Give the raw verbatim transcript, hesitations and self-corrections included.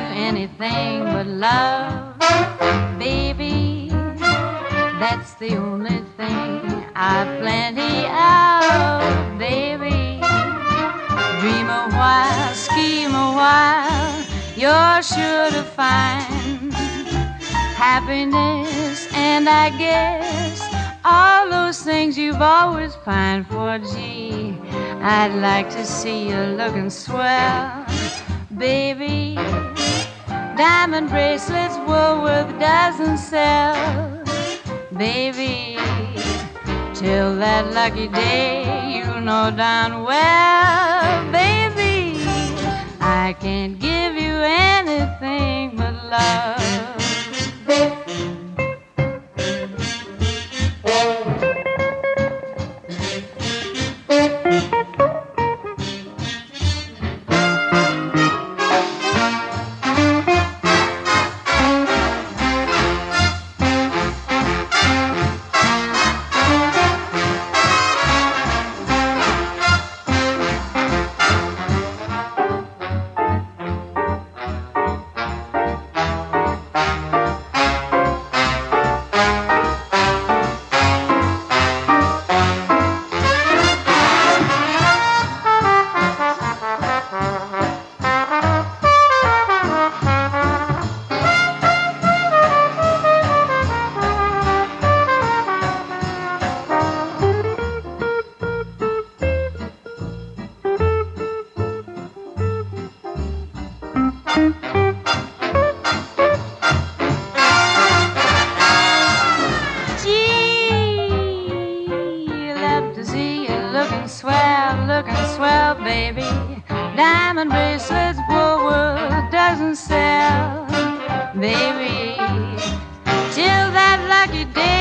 anything but love, baby. That's the only thing I've plenty of, baby. Dream a while, scheme a while, you're sure to find happiness, and I guess all those things you've always pined for. Gee, I'd like to see you looking swell, baby. Diamond bracelets Woolworth doesn't sell, baby. Till that lucky day, you know darn well, baby, I can't give you anything but love. Doesn't sell, baby, till that lucky day.